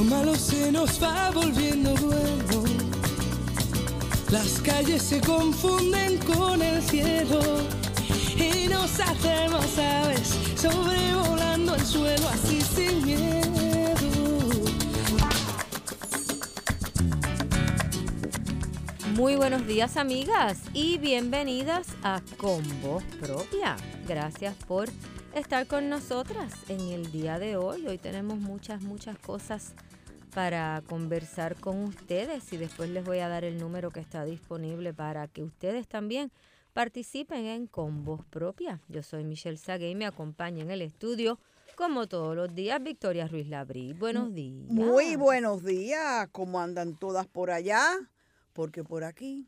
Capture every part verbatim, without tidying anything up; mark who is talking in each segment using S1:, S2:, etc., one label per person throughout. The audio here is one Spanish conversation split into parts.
S1: malo se nos va volviendo bueno. Las calles se confunden con el cielo y nos hacemos aves sobrevolando el suelo así sin miedo.
S2: Muy buenos días, amigas, y bienvenidas a Con Voz Propia. Gracias por estar con nosotras en el día de hoy. Hoy tenemos muchas, muchas cosas para conversar con ustedes y después les voy a dar el número que está disponible para que ustedes también participen en Con Voz Propia. Yo soy Michelle Sagué y me acompaña en el estudio, como todos los días, Victoria Ruiz Labrí. Buenos días.
S3: Muy buenos días. ¿Cómo andan todas por allá? Porque por aquí,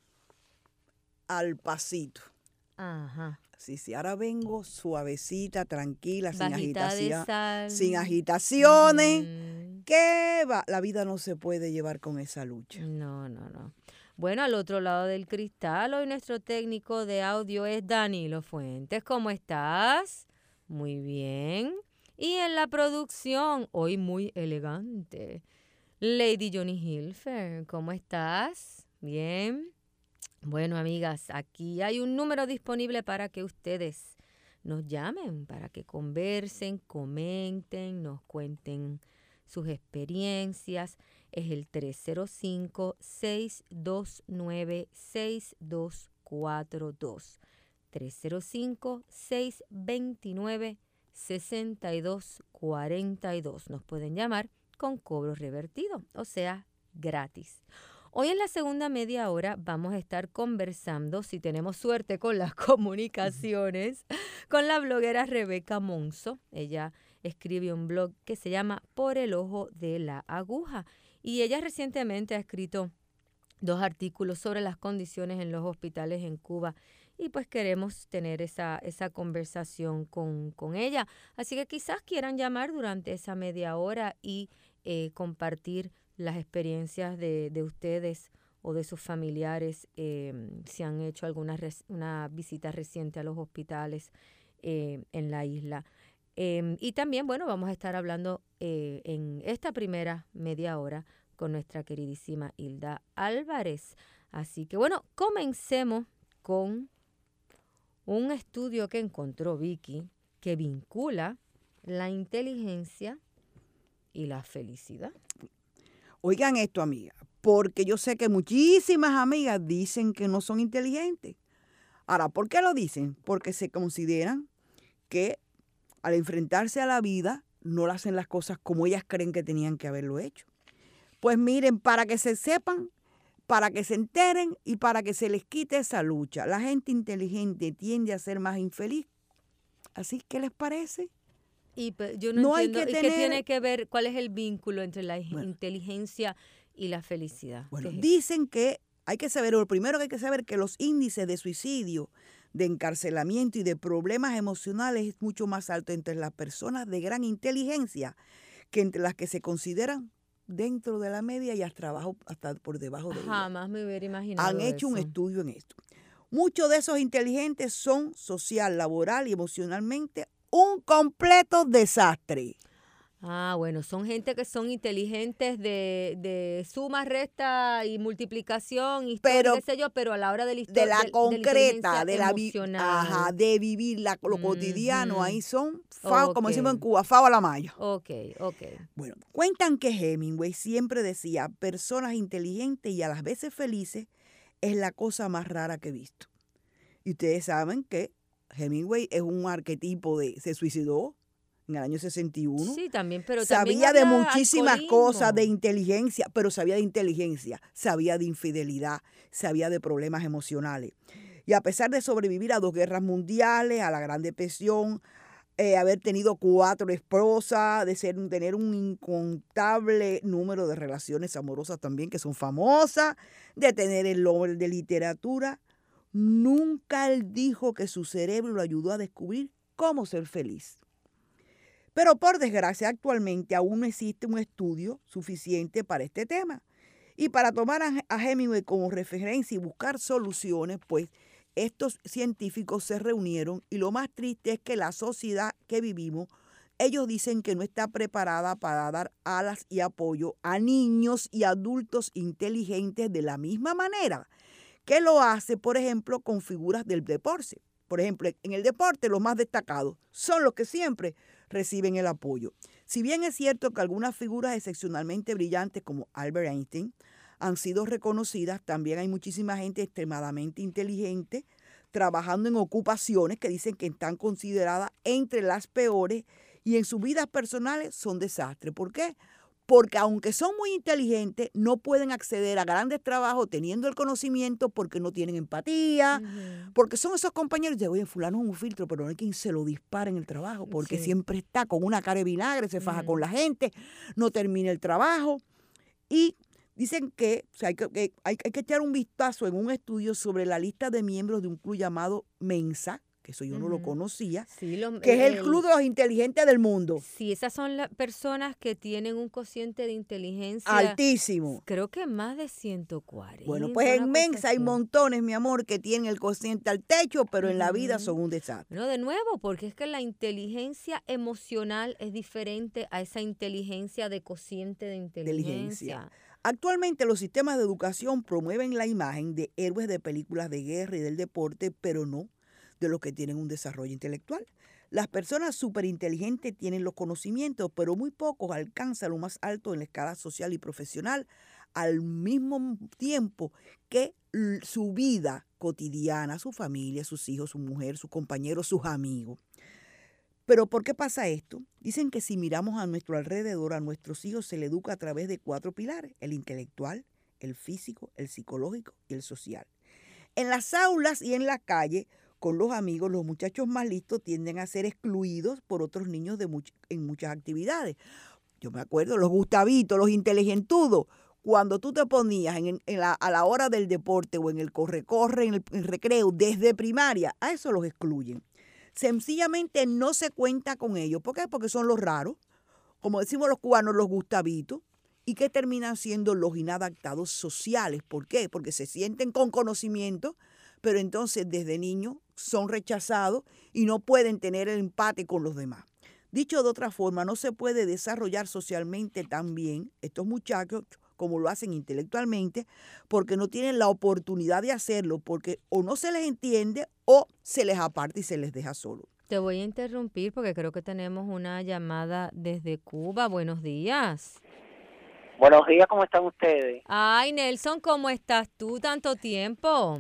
S3: al pasito.
S2: Ajá.
S3: Sí, sí, ahora vengo suavecita, tranquila, sin
S2: Bajita de
S3: agitación,
S2: sal.
S3: sin agitaciones.
S2: Mm.
S3: ¿Qué va? La vida no se puede llevar con esa lucha.
S2: No, no, no. Bueno, al otro lado del cristal, hoy nuestro técnico de audio es Danilo Fuentes. ¿Cómo estás? Muy bien. Y en la producción, hoy muy elegante, Lady Johnny Hilfer. ¿Cómo estás? Bien. Bueno, amigas, aquí hay un número disponible para que ustedes nos llamen, para que conversen, comenten, nos cuenten sus experiencias. Es el tres cero cinco, seis dos nueve, seis dos cuatro dos. tres cero cinco, seis dos nueve, seis dos cuatro dos. Nos pueden llamar con cobro revertido, o sea, gratis. Hoy en la segunda media hora vamos a estar conversando, si tenemos suerte con las comunicaciones, con la bloguera Rebeca Monzo. Ella escribe un blog que se llama Por el Ojo de la Aguja y ella recientemente ha escrito dos artículos sobre las condiciones en los hospitales en Cuba y pues queremos tener esa, esa conversación con, con ella. Así que quizás quieran llamar durante esa media hora y eh, compartir las experiencias de, de ustedes o de sus familiares, eh, si han hecho alguna res, una visita reciente a los hospitales eh, en la isla. Eh, y también, bueno, vamos a estar hablando eh, en esta primera media hora con nuestra queridísima Hilda Álvarez. Así que, bueno, comencemos con un estudio que encontró Vicky que vincula la inteligencia y la felicidad.
S3: Oigan esto, amigas, porque yo sé que muchísimas amigas dicen que no son inteligentes. Ahora, ¿por qué lo dicen? Porque se consideran que al enfrentarse a la vida no le hacen las cosas como ellas creen que tenían que haberlo hecho. Pues miren, para que se sepan, para que se enteren y para que se les quite esa lucha. La gente inteligente tiende a ser más infeliz. ¿Así que les parece?
S2: Y yo no,
S3: no
S2: entiendo,
S3: hay que
S2: ¿y
S3: tener...
S2: qué tiene que ver, cuál es el vínculo entre la
S3: bueno,
S2: inteligencia y la felicidad?
S3: Bueno,
S2: es
S3: dicen eso? que hay que saber, lo primero que hay que saber que los índices de suicidio, de encarcelamiento y de problemas emocionales es mucho más alto entre las personas de gran inteligencia que entre las que se consideran dentro de la media y hasta, abajo, hasta por debajo de ella.
S2: Jamás me hubiera imaginado
S3: Han hecho
S2: eso.
S3: un estudio en esto. Muchos de esos inteligentes son social, laboral y emocionalmente un completo desastre.
S2: Ah, bueno, son gente que son inteligentes de, de suma, resta y multiplicación, historia, pero, qué sé yo, pero a la hora de la historia,
S3: de la
S2: de,
S3: concreta,
S2: de,
S3: de la
S2: emocional.
S3: Ajá, de vivir la, lo mm-hmm. cotidiano, ahí son, fa,
S2: okay.
S3: como decimos en Cuba, fao a la malla.
S2: Ok, ok.
S3: Bueno, cuentan que Hemingway siempre decía, personas inteligentes y a las veces felices es la cosa más rara que he visto. Y ustedes saben que Hemingway es un arquetipo de, se suicidó en el año sesenta y uno.
S2: Sí, también, pero
S3: sabía
S2: también
S3: de muchísimas
S2: alcoholismo.
S3: cosas, de inteligencia, pero sabía de inteligencia, sabía de infidelidad, sabía de problemas emocionales. Y a pesar de sobrevivir a dos guerras mundiales, a la Gran Depresión, eh, haber tenido cuatro esposas, de ser, tener un incontable número de relaciones amorosas también que son famosas, de tener el Nobel de literatura, nunca él dijo que su cerebro lo ayudó a descubrir cómo ser feliz. Pero por desgracia actualmente aún no existe un estudio suficiente para este tema. Y para tomar a Hemingway como referencia y buscar soluciones, pues estos científicos se reunieron y lo más triste es que la sociedad que vivimos ellos dicen que no está preparada para dar alas y apoyo a niños y adultos inteligentes de la misma manera que lo hace, por ejemplo, con figuras del deporte. Por ejemplo, en el deporte los más destacados son los que siempre reciben el apoyo. Si bien es cierto que algunas figuras excepcionalmente brillantes como Albert Einstein han sido reconocidas, también hay muchísima gente extremadamente inteligente trabajando en ocupaciones que dicen que están consideradas entre las peores y en sus vidas personales son desastres. ¿Por qué? Porque aunque son muy inteligentes, no pueden acceder a grandes trabajos teniendo el conocimiento porque no tienen empatía, uh-huh. porque son esos compañeros de, oye, fulano es un filtro, pero no hay quien se lo dispare en el trabajo, porque sí. siempre está con una cara de vinagre, se faja uh-huh. con la gente, no termina el trabajo. Y dicen que, o sea, hay, que hay, hay que echar un vistazo en un estudio sobre la lista de miembros de un club llamado Mensa, que eso yo uh-huh. no lo conocía, sí, lo, que el, es el club de los inteligentes del mundo.
S2: Sí, esas son las personas que tienen un cociente de inteligencia
S3: altísimo.
S2: Creo que más de ciento cuarenta.
S3: Bueno, pues en Mensa hay montones, mi amor, que tienen el cociente al techo, pero uh-huh. en la vida son un desastre.
S2: No, de nuevo, porque es que la inteligencia emocional es diferente a esa inteligencia de cociente de inteligencia. inteligencia.
S3: Actualmente los sistemas de educación promueven la imagen de héroes de películas de guerra y del deporte, pero no de los que tienen un desarrollo intelectual. Las personas superinteligentes tienen los conocimientos, pero muy pocos alcanzan lo más alto en la escala social y profesional al mismo tiempo que su vida cotidiana, su familia, sus hijos, su mujer, sus compañeros, sus amigos. Pero ¿por qué pasa esto? Dicen que si miramos a nuestro alrededor, a nuestros hijos se les educa a través de cuatro pilares: el intelectual, el físico, el psicológico y el social. En las aulas y en la calle, con los amigos, los muchachos más listos tienden a ser excluidos por otros niños de much- en muchas actividades. Yo me acuerdo, los gustavitos, los inteligentudos, cuando tú te ponías en, en la, a la hora del deporte o en el corre-corre, en el, en el recreo, desde primaria, a eso los excluyen. Sencillamente no se cuenta con ellos. ¿Por qué? Porque son los raros, como decimos los cubanos, los gustavitos, y que terminan siendo los inadaptados sociales. ¿Por qué? Porque se sienten con conocimiento, pero entonces desde niños son rechazados y no pueden tener el empate con los demás. Dicho de otra forma, no se puede desarrollar socialmente tan bien estos muchachos como lo hacen intelectualmente, porque no tienen la oportunidad de hacerlo, porque o no se les entiende o se les aparta y se les deja solo.
S2: Te voy a interrumpir porque creo que tenemos una llamada desde Cuba. Buenos días.
S4: Buenos días, ¿cómo están ustedes?
S2: Ay, Nelson, ¿cómo estás tú? Tanto tiempo.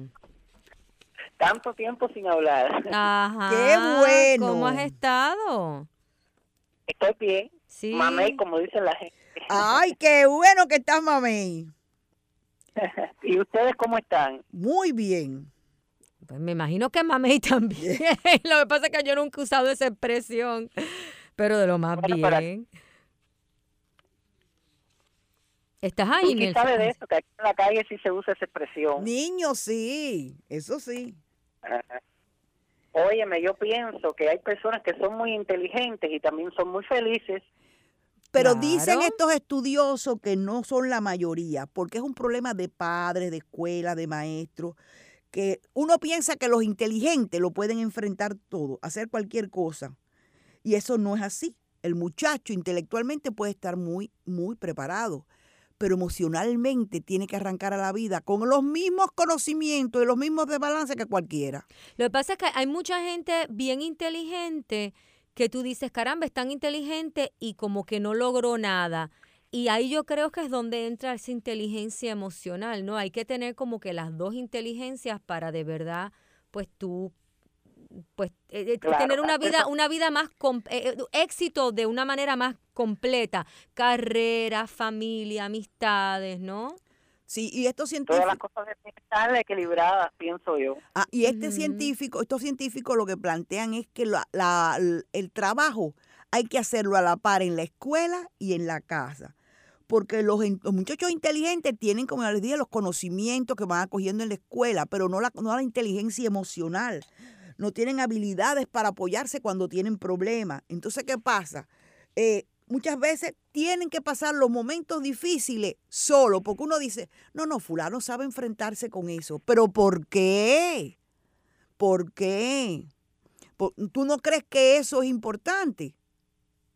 S4: Tanto tiempo sin hablar.
S2: Ajá.
S3: ¡Qué bueno!
S2: ¿Cómo has estado?
S4: Estoy bien.
S2: Sí.
S4: Mamey, como dice la gente.
S3: ¡Ay, qué bueno que estás, mamey!
S4: ¿Y ustedes cómo están?
S3: Muy bien.
S2: Pues me imagino que mamey también. Lo que pasa es que yo nunca he usado esa expresión, pero de lo más bueno, bien. Para... ¿Estás ahí,
S4: ¿Quién sabe de eso? Que aquí en la calle sí se usa esa expresión.
S3: Niños, sí. Eso sí.
S4: Ajá. Óyeme, yo pienso que hay personas que son muy inteligentes y también son muy felices.
S3: Pero
S2: claro.
S3: Dicen estos estudiosos que no son la mayoría, porque es un problema de padres, de escuela, de maestros, que uno piensa que los inteligentes lo pueden enfrentar todo, hacer cualquier cosa. Y eso no es así. El muchacho intelectualmente puede estar muy, muy preparado, pero emocionalmente tiene que arrancar a la vida con los mismos conocimientos y los mismos desbalances que cualquiera.
S2: Lo que pasa es que hay mucha gente bien inteligente que tú dices, caramba, es tan inteligente y como que no logró nada. Y ahí yo creo que es donde entra esa inteligencia emocional, ¿no? Hay que tener como que las dos inteligencias para de verdad, pues tú, pues eh, claro, tener una vida, eso... una vida más, eh, éxito de una manera más completa, carrera, familia, amistades, ¿no?
S3: Sí, y estos científicos...
S4: Todas las cosas deben estar equilibradas, pienso yo.
S3: Ah, y este
S2: Uh-huh.
S3: científico, estos científicos lo que plantean es que la, la, el trabajo hay que hacerlo a la par en la escuela y en la casa. Porque los, los muchachos inteligentes tienen, como les dije, los conocimientos que van acogiendo en la escuela, pero no la, no la inteligencia emocional. No tienen habilidades para apoyarse cuando tienen problemas. Entonces, ¿qué pasa? Eh, muchas veces tienen que pasar los momentos difíciles solo, porque uno dice, no, no, fulano sabe enfrentarse con eso. ¿Pero por qué? ¿Por qué? ¿Tú no crees que eso es importante?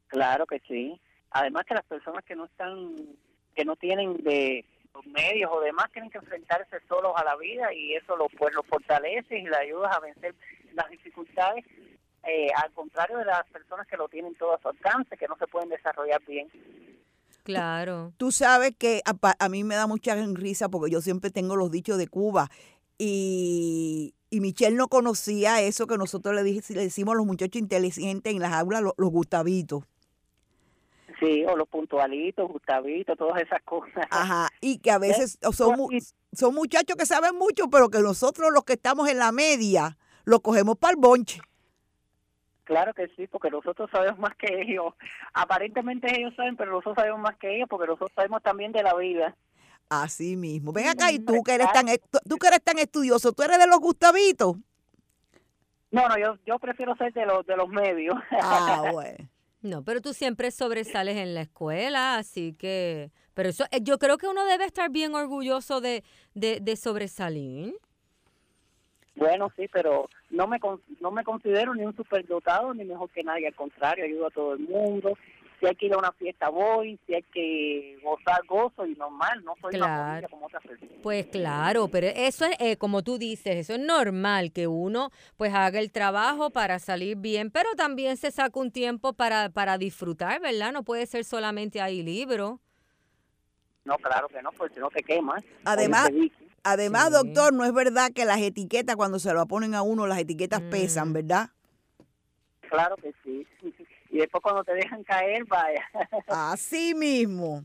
S4: Claro que sí. Además que las personas que no están, que no tienen de los medios o demás, tienen que enfrentarse solos a la vida y eso lo, pues, lo fortalece y le ayuda a vencer las dificultades, eh, al contrario de las personas que lo tienen todo a su alcance, que no se pueden desarrollar bien.
S2: Claro.
S3: Tú sabes que a, pa- a mí me da mucha risa porque yo siempre tengo los dichos de Cuba y, y Michelle no conocía eso que nosotros le, dij- le decimos a los muchachos inteligentes en las aulas, los, los gustavitos.
S4: Sí, o los puntualitos, Gustavitos, todas esas cosas.
S3: Ajá, y que a veces son, mu- son muchachos que saben mucho, pero que nosotros los que estamos en la media, los cogemos para el bonche.
S4: Claro que sí, porque nosotros sabemos más que ellos. Aparentemente ellos saben, pero nosotros sabemos más que ellos porque nosotros sabemos también de la vida.
S3: Así mismo. Ven acá, y tú que eres tan estu- tú que eres tan estudioso, ¿tú eres de los gustavitos?
S4: No, no, yo yo prefiero ser de los de los medios.
S3: Ah, bueno.
S2: No, pero tú siempre sobresales en la escuela, así que... Pero eso, eh, yo creo que uno debe estar bien orgulloso de, de, de sobresalir.
S4: Bueno, sí, pero no me con- no me considero ni un superdotado ni mejor que nadie, al contrario, ayudo a todo el mundo. Si hay que ir a una fiesta voy, si hay que gozar gozo y normal, no soy una
S2: Claro.
S4: familia como otras personas.
S2: Pues claro, pero eso es, eh, como tú dices, eso es normal que uno pues haga el trabajo para salir bien, pero también se saca un tiempo para, para disfrutar, ¿verdad? No puede ser solamente ahí libro.
S4: No, claro que no, pues si no te quemas.
S3: Además,
S4: como se dice.
S3: además,
S2: Sí.
S3: doctor, no es verdad que las etiquetas, cuando se lo ponen a uno, las etiquetas
S2: Mm.
S3: pesan, ¿verdad?
S4: Claro que sí. Y después cuando te dejan caer, vaya.
S3: Así mismo.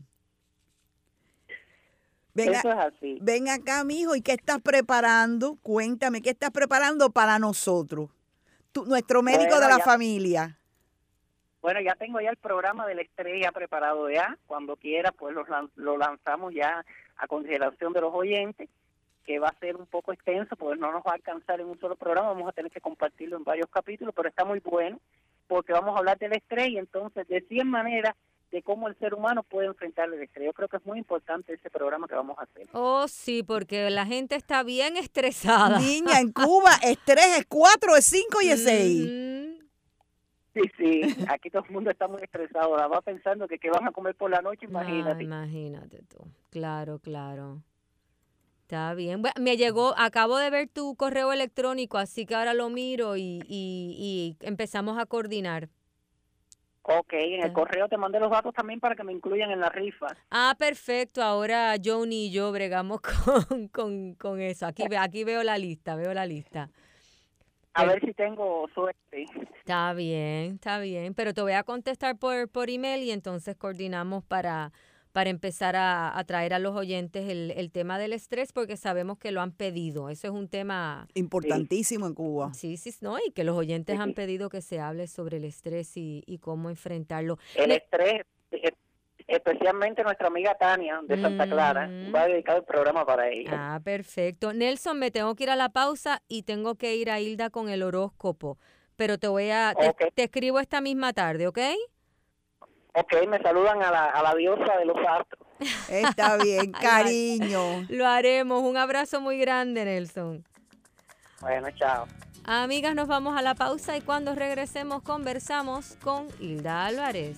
S3: Ven, a-
S4: Eso es así.
S3: ven acá, mijo, ¿y qué estás preparando? Cuéntame, ¿qué estás preparando para nosotros? Tú, nuestro médico
S4: Bueno,
S3: de la
S4: ya-
S3: familia.
S4: Bueno, ya tengo ya el programa de la estrella preparado ya. Cuando quiera, pues lo, lan- lo lanzamos ya a consideración de los oyentes, que va a ser un poco extenso, pues no nos va a alcanzar en un solo programa, vamos a tener que compartirlo en varios capítulos, pero está muy bueno, porque vamos a hablar de la estrella, entonces de cien maneras de cómo el ser humano puede enfrentar el estrés. Yo creo que es muy importante ese programa que vamos a hacer.
S2: Oh, sí, porque la gente está bien estresada.
S3: Niña, en Cuba es tres, es cuatro, es cinco y es seis.
S2: Ujú.
S4: Sí, sí, aquí todo el mundo está muy estresado, la va pensando que qué van a comer por la noche,
S2: Ah,
S4: imagínate.
S2: imagínate tú. Claro, claro. Está bien. Bueno, me llegó, acabo de ver tu correo electrónico, así que ahora lo miro y, y, y empezamos a coordinar.
S4: Ok, en el
S2: Ya.
S4: correo te mandé los datos también para que me incluyan en la rifa.
S2: Ah, perfecto. Ahora Joni y yo bregamos con, con, con eso. Aquí, ve- aquí veo la lista, veo la lista.
S4: A
S2: Pero-
S4: ver si tengo suerte.
S2: Está bien, está bien. Pero te voy a contestar por, por email y entonces coordinamos para, para empezar a, a traer a los oyentes el, el tema del estrés porque sabemos que lo han pedido. Eso es un tema,
S3: Importantísimo en Cuba.
S2: sí, sí, ¿no? Y que los oyentes
S4: Sí.
S2: han pedido que se hable sobre el estrés y, y cómo enfrentarlo.
S4: El
S2: Ne-
S4: estrés, eh, especialmente nuestra amiga Tania de Santa Clara,
S2: Ujú.
S4: va a dedicar el programa para ella.
S2: Ah, perfecto. Nelson, me tengo que ir a la pausa y tengo que ir a Hilda con el horóscopo. Pero te voy a, te,
S4: Ok.
S2: te escribo esta misma tarde, ¿ok?
S4: Ok, me saludan a la, a la diosa de los astros.
S3: Está bien, cariño.
S2: Lo haremos. Un abrazo muy grande, Nelson.
S4: Bueno, chao.
S2: Amigas, nos vamos a la pausa y cuando regresemos conversamos con Hilda Álvarez.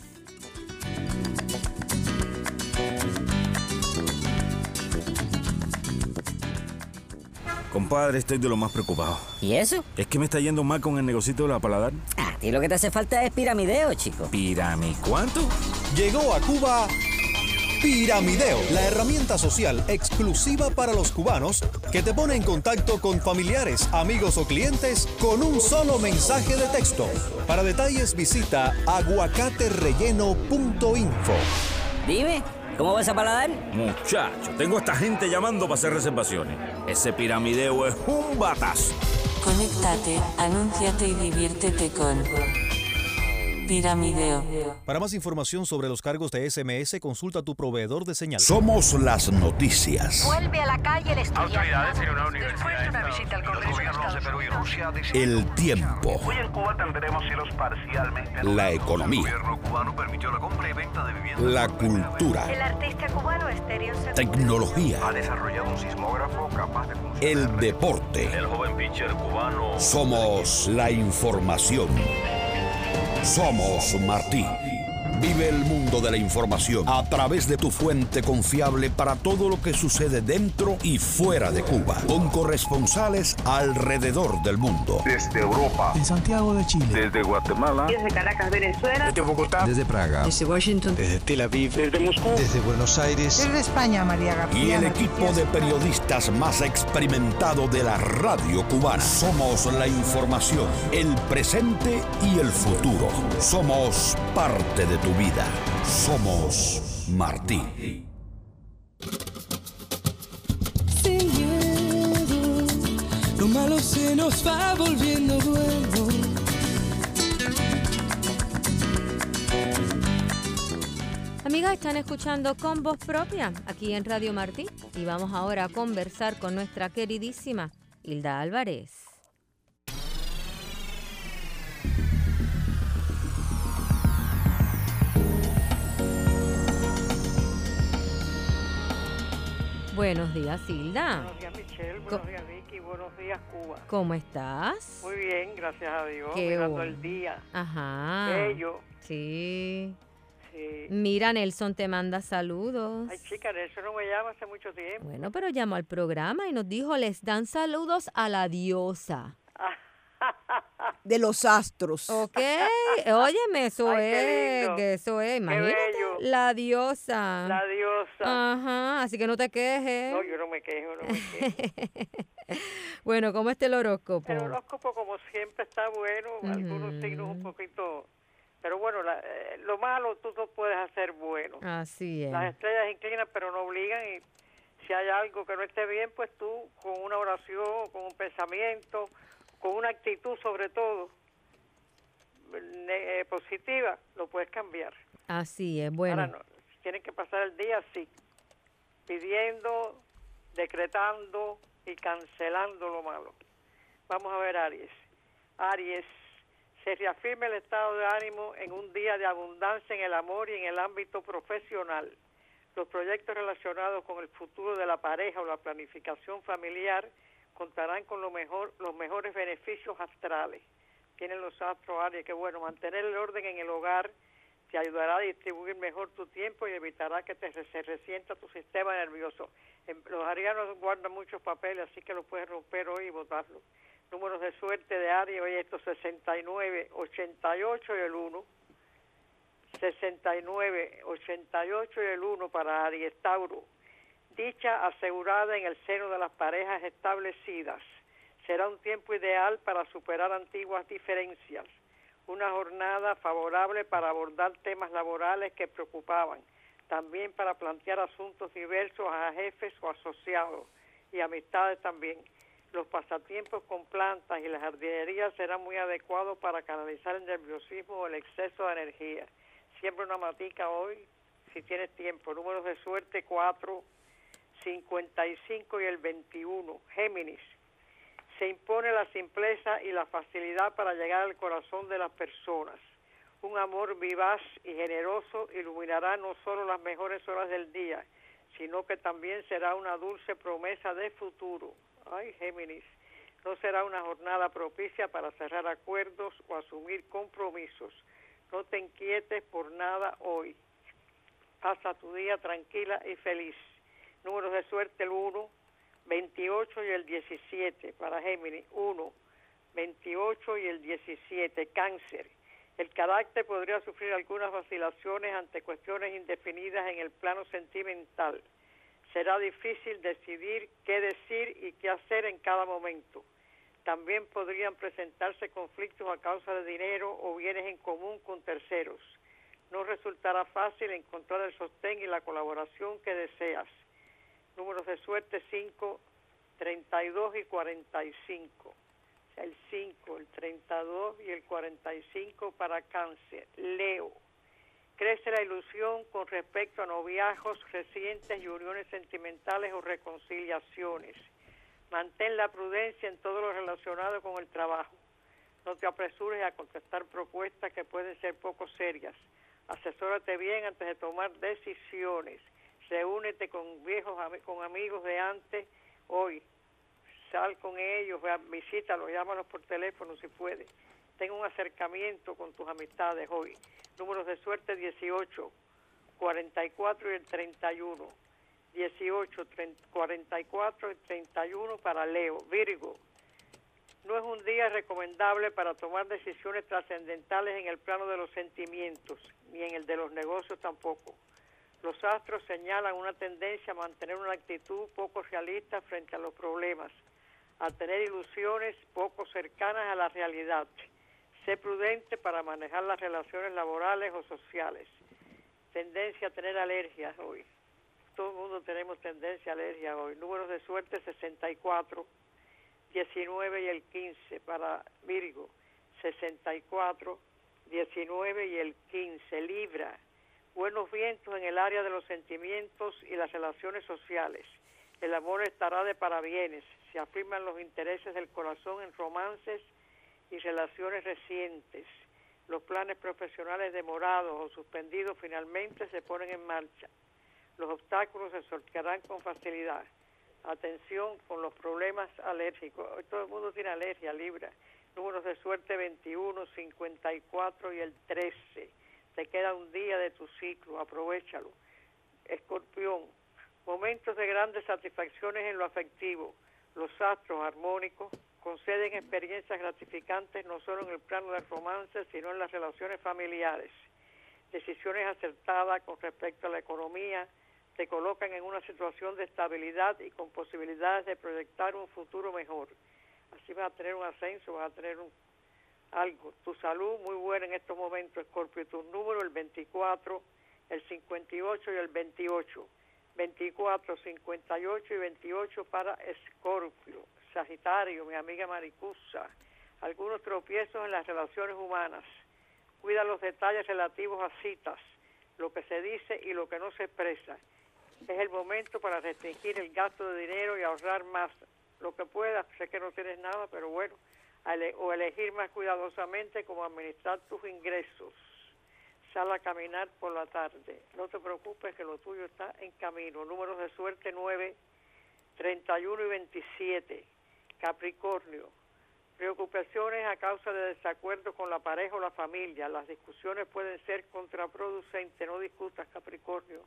S5: Compadre, estoy de lo más preocupado.
S6: ¿Y eso?
S5: Es que me está yendo mal con el negocito de la paladar.
S6: A ti lo que te hace falta es piramideo, chico.
S5: Pirami, ¿cuánto?
S7: Llegó a Cuba Piramideo, la herramienta social exclusiva para los cubanos que te pone en contacto con familiares, amigos o clientes con un solo mensaje de texto. Para detalles visita aguacaterelleno punto info.
S6: Dime, ¿cómo vas a paladar?
S5: Muchacho, tengo a esta gente llamando para hacer reservaciones. Ese piramideo es un batazo.
S8: Conéctate, anúnciate y diviértete con Piramideo.
S7: Para más información sobre los cargos de S M S, consulta a tu proveedor de señal.
S9: Somos las noticias.
S10: Vuelve a la calle el estudiante.
S11: Autoridades en una universidad
S10: Después de una
S11: de
S10: visita al
S11: Estados
S10: Congreso de
S11: Unidos, gobiernos de
S10: Estados
S11: Perú y
S10: Unidos.
S11: Rusia deciden-
S9: El tiempo.
S11: Hoy en Cuba tendremos cielos parcialmente
S9: La
S11: nublados.
S9: economía.
S11: El gobierno cubano permitió la compra y venta de viviendas.
S9: La
S11: por primera vez.
S10: El
S9: cultura.
S10: artista cubano Estéreo Segura.
S9: Tecnología.
S11: Ha desarrollado un sismógrafo capaz de funcionar.
S9: El deporte.
S11: El joven pitcher cubano.
S9: Somos la información. Somos Martí. Vive el mundo de la información a través de tu fuente confiable para todo lo que sucede dentro y fuera de Cuba. Con corresponsales alrededor del mundo.
S11: Desde Europa.
S12: En Santiago de Chile.
S11: Desde Guatemala.
S13: Desde Caracas, Venezuela.
S11: Desde Bogotá.
S12: Desde Praga.
S13: Desde Washington.
S12: Desde Tel Aviv.
S11: Desde Moscú.
S12: Desde Buenos Aires.
S13: Desde España, María García.
S9: Y el equipo de periodistas más experimentado de la radio cubana. Somos la información, el presente y el futuro. Somos parte de tu vida. Somos Martí.
S1: Sin miedo, lo malo se nos va volviendo bueno.
S2: Amigas, están escuchando Con Voz Propia aquí en Radio Martí y vamos ahora a conversar con nuestra queridísima Hilda Álvarez. Buenos días, Hilda.
S14: Buenos días, Michelle. Buenos días, Vicky. Buenos días, Cuba.
S2: ¿Cómo estás?
S14: Muy bien, gracias a Dios.
S2: Qué
S14: Mirando
S2: bueno.
S14: el día.
S2: Ajá.
S14: Bello.
S2: Sí.
S14: Sí.
S2: Mira, Nelson te manda saludos.
S14: Ay, chica, eso no me llama hace mucho tiempo.
S2: Bueno, pero llamó al programa y nos dijo, les dan saludos a la diosa.
S3: De los astros.
S2: Ok, óyeme, eso
S14: Ay, qué
S2: es,
S14: lindo.
S2: que eso es, imagínate,
S14: bello.
S2: la diosa.
S14: La diosa.
S2: Ajá, así que no te quejes.
S14: No, yo no me quejo, no me quejo.
S2: Bueno, ¿cómo está el horóscopo?
S14: El horóscopo, como siempre, está bueno.
S2: Ujú.
S14: Algunos signos un poquito... Pero bueno, la- eh, lo malo tú no puedes hacer bueno.
S2: Así es.
S14: Las estrellas inclinan, pero no obligan. Y si hay algo que no esté bien, pues tú, con una oración, con un pensamiento, con una actitud sobre todo ne- eh, positiva, lo puedes cambiar.
S2: Así es, bueno.
S14: Ahora no, tienen que pasar el día así, pidiendo, decretando y cancelando lo malo. Vamos a ver, Aries. Aries, se reafirma el estado de ánimo en un día de abundancia en el amor y en el ámbito profesional. Los proyectos relacionados con el futuro de la pareja o la planificación familiar contarán con lo mejor, los mejores beneficios astrales. Tienen los astros, Aries, que bueno, mantener el orden en el hogar te ayudará a distribuir mejor tu tiempo y evitará que te se resienta tu sistema nervioso. En- Los arianos guardan muchos papeles, así que los puedes romper hoy y botarlos. Números de suerte de Aries, hoy estos sesenta y nueve, ochenta y ocho y el uno. sesenta y nueve, ochenta y ocho y el uno para Aries. Tauro. Dicha asegurada en el seno de las parejas establecidas. Será un tiempo ideal para superar antiguas diferencias. Una jornada favorable para abordar temas laborales que preocupaban. También para plantear asuntos diversos a jefes o asociados y amistades también. Los pasatiempos con plantas y la jardinería serán muy adecuados para canalizar el nerviosismo o el exceso de energía. Siembra una matica hoy, si tienes tiempo. Números de suerte cuatro, cincuenta y cinco y el veintiuno. Géminis. Se impone la simpleza y la facilidad para llegar al corazón de las personas. Un amor vivaz y generoso iluminará no solo las mejores horas del día, sino que también será una dulce promesa de futuro. Ay, Géminis, no será una jornada propicia para cerrar acuerdos o asumir compromisos. No te inquietes por nada hoy. Pasa tu día tranquila y feliz. Números de suerte el uno, veintiocho y el diecisiete para Géminis. uno, veintiocho y el diecisiete. Cáncer. El carácter podría sufrir algunas vacilaciones ante cuestiones indefinidas en el plano sentimental. Será difícil decidir qué decir y qué hacer en cada momento. También podrían presentarse conflictos a causa de dinero o bienes en común con terceros. No resultará fácil encontrar el sostén y la colaboración que deseas. Números de suerte cinco, treinta y dos y cuarenta y cinco. O sea, el cinco, el treinta y dos y el cuarenta y cinco para Cáncer. Leo. Crece la ilusión con respecto a noviazgos recientes y uniones sentimentales o reconciliaciones. Mantén la prudencia en todo lo relacionado con el trabajo. No te apresures a contestar propuestas que pueden ser poco serias. Asesórate bien antes de tomar decisiones. Reúnete con viejos, con amigos de antes hoy. Sal con ellos, visítalos, llámalos por teléfono si puedes. Ten un acercamiento con tus amistades hoy. Números de suerte dieciocho, cuarenta y cuatro y el treinta y uno. dieciocho, cuarenta y cuatro y treinta y uno para Leo. Virgo. No es un día recomendable para tomar decisiones trascendentales en el plano de los sentimientos, ni en el de los negocios tampoco. Los astros señalan una tendencia a mantener una actitud poco realista frente a los problemas, a tener ilusiones poco cercanas a la realidad. Sé prudente para manejar las relaciones laborales o sociales. Tendencia a tener alergias hoy. Todo el mundo tenemos tendencia a alergia hoy. Números de suerte sesenta y cuatro, diecinueve y el quince para Virgo. sesenta y cuatro, diecinueve y el quince. Libra. Buenos vientos en el área de los sentimientos y las relaciones sociales. El amor estará de parabienes. Se afirman los intereses del corazón en romances y relaciones recientes. Los planes profesionales demorados o suspendidos finalmente se ponen en marcha. Los obstáculos se sortearán con facilidad. Atención con los problemas alérgicos. Hoy todo el mundo tiene alergia, Libra. Números de suerte veintiuno, cincuenta y cuatro y el trece. Te queda un día de tu ciclo, aprovéchalo. Escorpión. Momentos de grandes satisfacciones en lo afectivo. Los astros armónicos conceden experiencias gratificantes no solo en el plano del romance, sino en las relaciones familiares. Decisiones acertadas con respecto a la economía te colocan en una situación de estabilidad y con posibilidades de proyectar un futuro mejor. Así vas a tener un ascenso, vas a tener un, algo. Tu salud muy buena en estos momentos, Escorpio. Tu número, el veinticuatro, el cincuenta y ocho y el veintiocho. veinticuatro, cincuenta y ocho y veintiocho para Escorpio. Sagitario, mi amiga Maricusa. Algunos tropiezos en las relaciones humanas. Cuida los detalles relativos a citas, lo que se dice y lo que no se expresa. Es el momento para restringir el gasto de dinero y ahorrar más lo que puedas. Sé que no tienes nada, pero bueno, o elegir más cuidadosamente cómo administrar tus ingresos. Sal a caminar por la tarde. No te preocupes que lo tuyo está en camino. Números de suerte nueve, treinta y uno y veintisiete. Capricornio. Preocupaciones a causa de desacuerdo con la pareja o la familia. Las discusiones pueden ser contraproducentes. No discutas, Capricornio.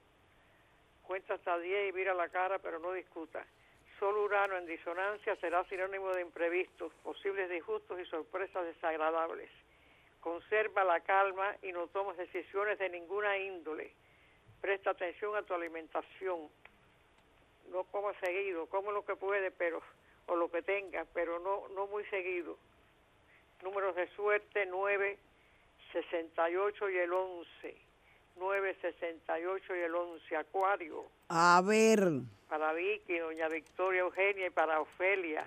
S14: Cuenta hasta diez y mira la cara, pero no discutas. Sol Urano en disonancia será sinónimo de imprevistos, posibles disgustos y sorpresas desagradables. Conserva la calma y no tomes decisiones de ninguna índole. Presta atención a tu alimentación. No comas seguido, come lo que puede, pero o lo que tengas, pero no no muy seguido. Números de suerte nueve, sesenta y ocho y el once. nueve, sesenta y ocho y el once. Acuario.
S3: A ver.
S14: Para Vicky, doña Victoria Eugenia y para Ofelia.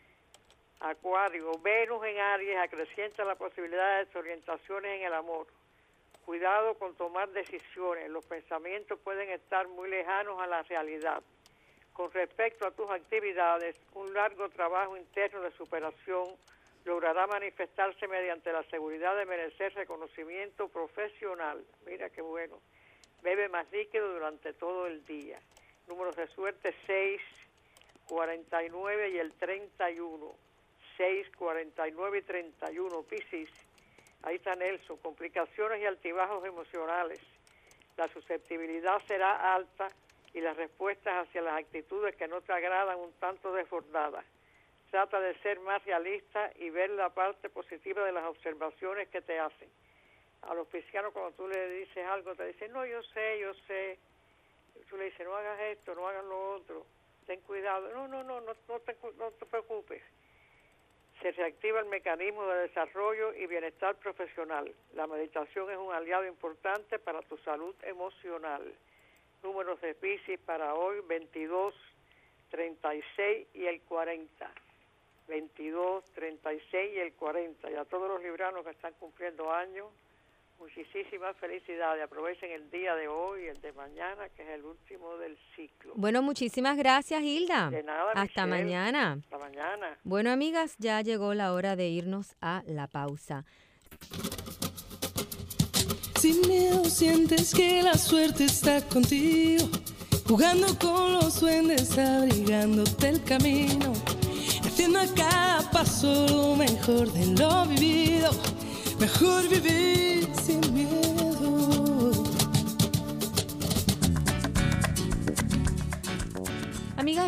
S14: Acuario. Venus en Aries acrecienta la posibilidad de desorientaciones en el amor. Cuidado con tomar decisiones. Los pensamientos pueden estar muy lejanos a la realidad. Con respecto a tus actividades, un largo trabajo interno de superación logrará manifestarse mediante la seguridad de merecer reconocimiento profesional. Mira qué bueno. Bebe más líquido durante todo el día. Números de suerte seis, cuarenta y nueve y el treinta y uno. seis, cuarenta y nueve y treinta y uno. Piscis. Ahí está Nelson. Complicaciones y altibajos emocionales. La susceptibilidad será alta y las respuestas hacia las actitudes que no te agradan un tanto desbordadas. Trata de ser más realista y ver la parte positiva de las observaciones que te hacen. A los piscianos cuando tú le dices algo te dicen, no, yo sé, yo sé. Tú le dices, no hagas esto, no hagas lo otro, ten cuidado. No, no, no, no, no, te, no te preocupes. Se reactiva el mecanismo de desarrollo y bienestar profesional. La meditación es un aliado importante para tu salud emocional. Números de Piscis para hoy, veintidós, treinta y seis y el cuarenta. veintidós, treinta y seis y el cuarenta. Y a todos los libranos que están cumpliendo años, muchísimas felicidades. Aprovechen el día de hoy y el de mañana, que es el último del ciclo.
S2: Bueno, muchísimas gracias, Hilda.
S14: De nada,
S2: Hasta
S14: Michelle.
S2: mañana.
S14: Hasta mañana.
S2: Bueno, amigas, ya llegó la hora de irnos a la pausa.
S1: Sin miedo sientes que la suerte está contigo, jugando con los duendes, abrigándote el camino, haciendo a cada paso lo mejor de lo vivido. Mejor vivir sin miedo.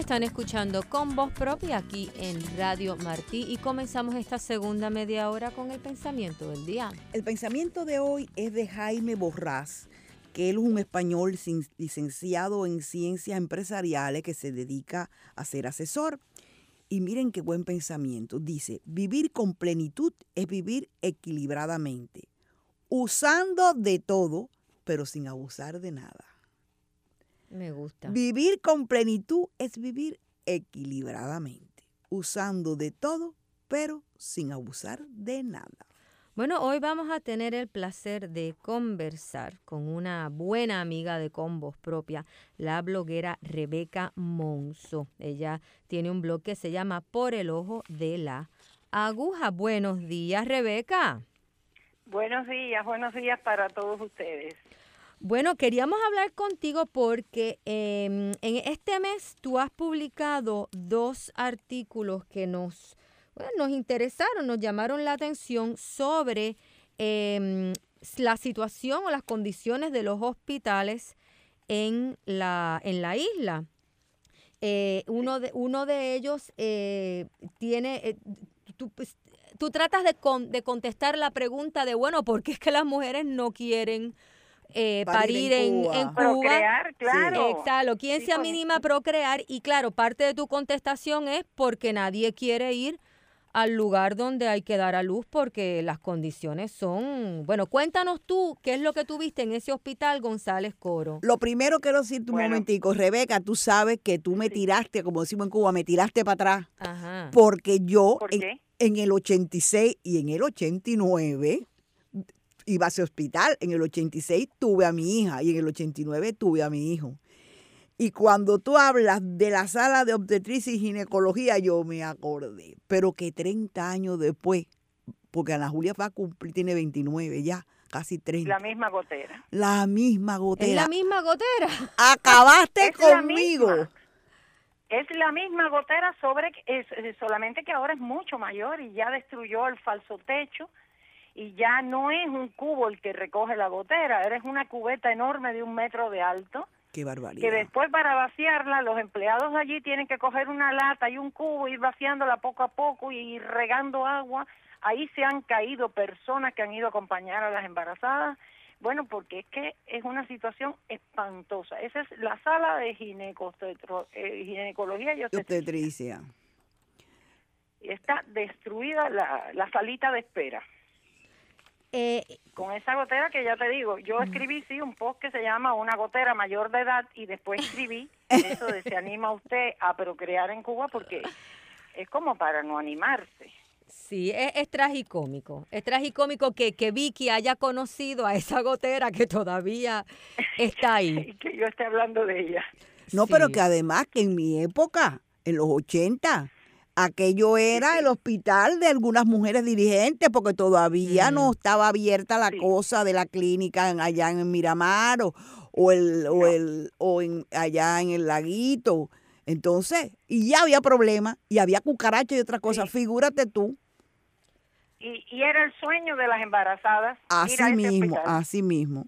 S2: Están escuchando Con Voz Propia aquí en Radio Martí y comenzamos esta segunda media hora con el pensamiento del día.
S3: El pensamiento de hoy es de Jaime Borrás, que él es un español licenciado en ciencias empresariales que se dedica a ser asesor. Y miren qué buen pensamiento. Dice, vivir con plenitud es vivir equilibradamente, usando de todo, pero sin abusar de nada.
S2: Me gusta.
S3: Vivir con plenitud es vivir equilibradamente, usando de todo, pero sin abusar de nada.
S2: Bueno, hoy vamos a tener el placer de conversar con una buena amiga de Con Voz Propia, la bloguera Rebeca Monzo. Ella tiene un blog que se llama Por el Ojo de la Aguja. Buenos días, Rebeca.
S15: Buenos días, buenos días para todos ustedes.
S2: Bueno, queríamos hablar contigo porque eh, en este mes tú has publicado dos artículos que nos, bueno, nos interesaron, nos llamaron la atención sobre eh, la situación o las condiciones de los hospitales en la, en la isla. Eh, uno, de, uno de ellos eh, tiene... Eh, tú, pues, tú tratas de, con, de contestar la pregunta de, bueno, ¿por qué es que las mujeres no quieren... Eh, parir, parir en, en Cuba, en Cuba.
S15: Procrear, claro.
S2: Exacto, ¿quién
S15: sí,
S2: se anima a procrear? Y claro, parte de tu contestación es porque nadie quiere ir al lugar donde hay que dar a luz porque las condiciones son... Bueno, cuéntanos tú, ¿qué es lo que tuviste en ese hospital González Coro?
S3: Lo primero quiero decirte un bueno. momentico, Rebeca, tú sabes que tú me tiraste, como decimos en Cuba, me tiraste para atrás.
S2: Ajá.
S3: Porque yo
S15: ¿Por
S3: en,
S15: qué?
S3: en el ochenta y seis y en el ochenta y nueve... iba a ese hospital. En el ochenta y seis tuve a mi hija y en el ochenta y nueve tuve a mi hijo. Y cuando tú hablas de la sala de obstetricia y ginecología, yo me acordé. Pero que treinta años después, porque Ana Julia va a cumplir, tiene veintinueve ya, casi treinta.
S15: La misma gotera.
S3: La misma gotera.
S2: ¿Es la misma gotera?
S3: Acabaste
S15: es
S3: conmigo.
S15: La es la misma gotera, sobre es, es, solamente que ahora es mucho mayor y ya destruyó el falso techo. Y ya no es un cubo el que recoge la gotera, eres una cubeta enorme de un metro de alto.
S3: ¡Qué barbaridad!
S15: Que después para vaciarla, los empleados de allí tienen que coger una lata y un cubo, ir vaciándola poco a poco y ir regando agua. Ahí se han caído personas que han ido a acompañar a las embarazadas. Bueno, porque es que es una situación espantosa. Esa es la sala de ginecostetro, eh, ginecología y
S3: obstetricia.
S15: Está destruida la, la salita de espera.
S2: Eh,
S15: con esa gotera que ya te digo, yo escribí sí un post que se llama Una gotera mayor de edad y después escribí eso de se anima usted a procrear en Cuba porque es como para no animarse.
S2: Sí, es, es tragicómico, es tragicómico que, que Vicky haya conocido a esa gotera que todavía está ahí.
S15: Y que yo esté hablando de ella.
S3: No,
S2: sí.
S3: Pero que además que en mi época, en los ochenta, aquello era sí. el hospital de algunas mujeres dirigentes porque todavía mm. no estaba abierta la sí. cosa de la clínica en, allá en Miramar o, o, el, no. o, el, o en, allá en el Laguito. Entonces, y ya había problemas y había cucarachas y otras cosas. Sí. Figúrate tú.
S15: Y, y era el sueño de las embarazadas.
S3: Así mismo, así mismo.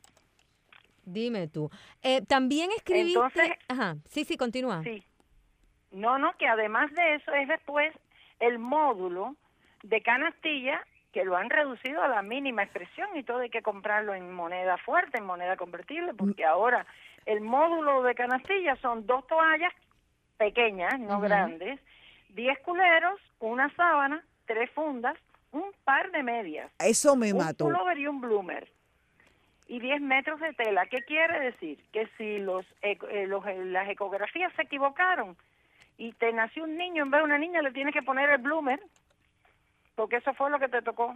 S2: Dime tú. Eh, también escribiste...
S15: Entonces,
S2: Ajá, sí, sí, continúa.
S15: Sí. No, no, que además de eso es después el módulo de canastilla que lo han reducido a la mínima expresión y todo hay que comprarlo en moneda fuerte, en moneda convertible, porque ahora el módulo de canastilla son dos toallas pequeñas, no uh-huh. grandes, diez culeros, una sábana, tres fundas, un par de medias.
S3: Eso me mató.
S15: Un pullover y un bloomer. Y diez metros de tela. ¿Qué quiere decir? Que si los, eh, los las ecografías se equivocaron y te nació un niño en vez de una niña, le tienes que poner el bloomer, porque eso fue lo que te tocó.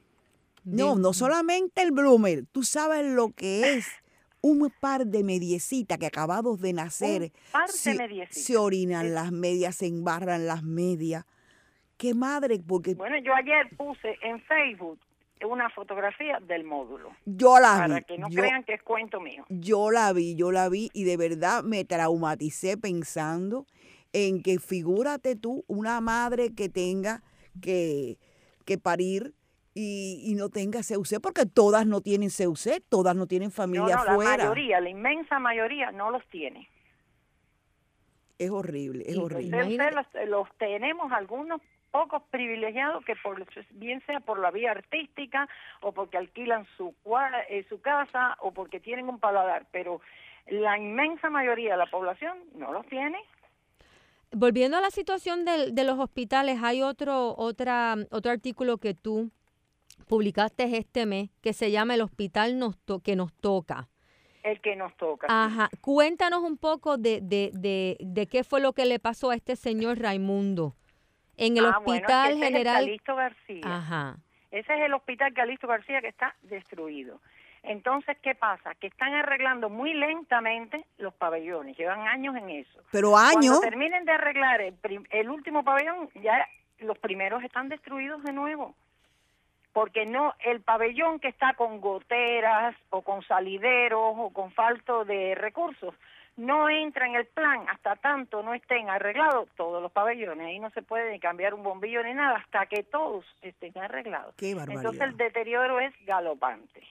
S3: No, no solamente el bloomer. Tú sabes lo que es un par de mediecitas que acabados de nacer.
S15: Un par
S3: se,
S15: de mediecitas.
S3: Se orinan es. las medias, se embarran las medias. ¡Qué madre! Porque
S15: bueno, yo ayer puse en Facebook una fotografía del módulo.
S3: Yo la vi.
S15: Para que no
S3: yo,
S15: crean que es cuento mío.
S3: Yo la vi, yo la vi y de verdad me traumaticé pensando en que figúrate tú, una madre que tenga que, que parir y, y no tenga C U C, porque todas no tienen C U C, todas no tienen familia
S15: no, no,
S3: afuera.
S15: La mayoría, la inmensa mayoría no los tiene.
S3: Es horrible, es
S15: Y
S3: horrible.
S15: entonces los, los tenemos algunos pocos privilegiados que por bien sea por la vía artística o porque alquilan su cua- eh, su casa o porque tienen un paladar, pero la inmensa mayoría de la población no los tiene.
S2: Volviendo a la situación del- de los hospitales, hay otro, otra, otro artículo que tú publicaste este mes que se llama El Hospital nos to- que nos toca.
S15: El que nos toca.
S2: Ajá. Cuéntanos un poco de, de, de, de qué fue lo que le pasó a este señor Raimundo en el
S15: Ah,
S2: Hospital
S15: bueno, ese
S2: General.
S15: es el Calixto García.
S2: Ajá.
S15: Ese es el Hospital Calixto García que está destruido. Entonces, ¿qué pasa? Que están arreglando muy lentamente los pabellones, llevan años en eso.
S3: Pero años.
S15: Cuando terminen de arreglar el, prim- el último pabellón, ya los primeros están destruidos de nuevo. Porque no, el pabellón que está con goteras o con salideros o con falto de recursos, no entra en el plan hasta tanto no estén arreglados todos los pabellones. Ahí no se puede ni cambiar un bombillo ni nada hasta que todos estén arreglados.
S3: Qué barbaridad.
S15: Entonces el deterioro es galopante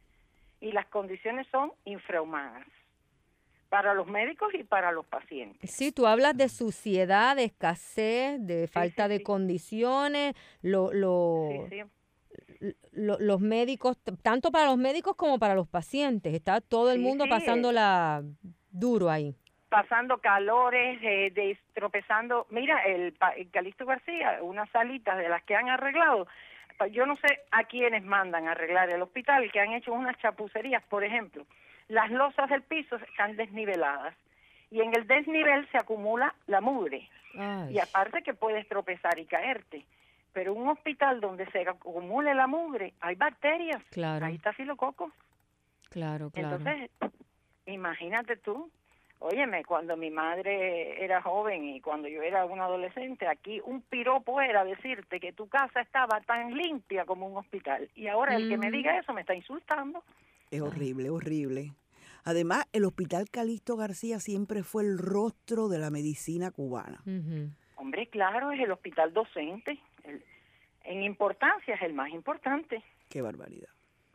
S15: y las condiciones son infrahumanas para los médicos y para los pacientes.
S2: Sí, tú hablas de suciedad, de escasez, de falta
S15: sí,
S2: de
S15: sí.
S2: condiciones, lo, lo,
S15: Sí, sí.
S2: lo- los médicos, t- tanto para los médicos como para los pacientes. Está todo el
S15: Sí,
S2: mundo
S15: sí,
S2: pasándola duro ahí.
S15: Pasando calores, eh, de, tropezando. Mira, el, pa- el Calixto García, unas salitas de las que han arreglado, pa- yo no sé a quiénes mandan a arreglar el hospital, que han hecho unas chapucerías, por ejemplo. Las losas del piso están desniveladas y en el desnivel se acumula la mugre.
S2: Ay.
S15: Y aparte que puedes tropezar y caerte. Pero un hospital donde se acumule la mugre, hay bacterias.
S2: Claro.
S15: Ahí está filococo.
S2: Claro, claro.
S15: Entonces, imagínate tú, óyeme, cuando mi madre era joven y cuando yo era una adolescente, aquí un piropo era decirte que tu casa estaba tan limpia como un hospital. Y ahora el que me diga eso me está insultando.
S3: Es horrible, horrible. Además, el Hospital Calixto García siempre fue el rostro de la medicina cubana.
S2: Ujú.
S15: Hombre, claro, es el hospital docente. El- en importancia es el más importante.
S3: Qué barbaridad.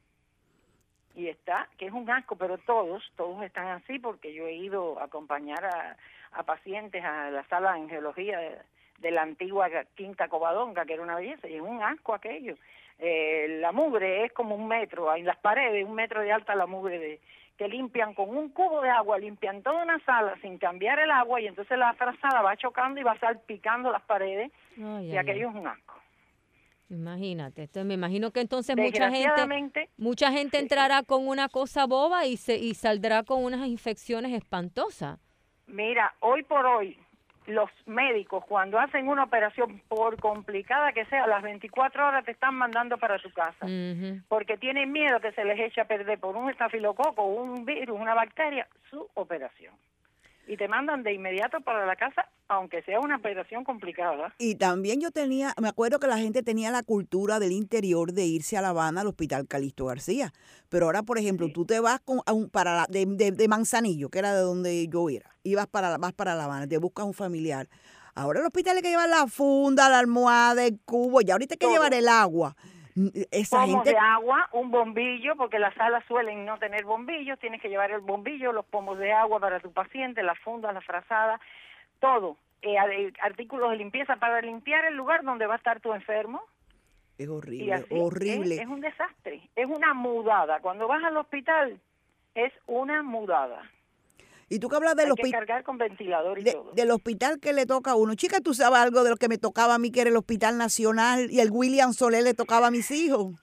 S15: Y está, que es un asco, pero todos, todos están así porque yo he ido a acompañar a, a pacientes a la sala de angiología de, de la antigua Quinta Covadonga, que era una belleza, y es un asco aquello. Eh, la mugre es como un metro, en las paredes, un metro de alta la mugre, de, que limpian con un cubo de agua, limpian toda una sala sin cambiar el agua, y entonces la frazada va chocando y va salpicando las paredes,
S2: Ay,
S15: y
S2: ay,
S15: aquello
S2: ay.
S15: es un asco.
S2: Imagínate. Entonces, me imagino que entonces mucha gente,
S15: Desgraciadamente,
S2: mucha gente entrará con una cosa boba y se y saldrá con unas infecciones espantosas.
S15: mira, hoy por hoy, los médicos cuando hacen una operación, por complicada que sea, a las veinticuatro horas te están mandando para tu casa,
S2: Ujú.
S15: porque tienen miedo que se les eche a perder por un estafilococo, un virus, una bacteria, su operación. Y te mandan de inmediato para la casa, aunque sea una operación complicada.
S3: Y también yo tenía, me acuerdo que la gente tenía la cultura del interior de irse a La Habana al Hospital Calixto García. Pero ahora, por ejemplo, tú te vas con, a un, para la- de, de- de Manzanillo, que era de donde yo era, y vas para, la- vas para La Habana, te buscas un familiar. Ahora el hospital hay que llevar la funda, la almohada, el cubo, y ahorita hay que
S15: Todo.
S3: llevar el agua. Esa
S15: Pomos
S3: gente...
S15: de agua, un bombillo, porque las salas suelen no tener bombillos, tienes que llevar el bombillo, los pomos de agua para tu paciente, las fundas, las frazadas, todo. Eh, ar- artículos de limpieza para limpiar el lugar donde va a estar tu enfermo.
S3: Es
S15: Y
S3: horrible,
S15: así
S3: horrible.
S15: Es, es un desastre, es una mudada. Cuando vas al hospital, es una mudada.
S3: Y tú que hablas del
S15: Hay que
S3: hospital...
S15: cargar con ventilador y
S3: de-
S15: todo.
S3: del hospital que le toca a uno. Chica, ¿tú sabes algo de lo que me tocaba a mí, que era el Hospital Nacional, y el William Soler le tocaba a mis hijos?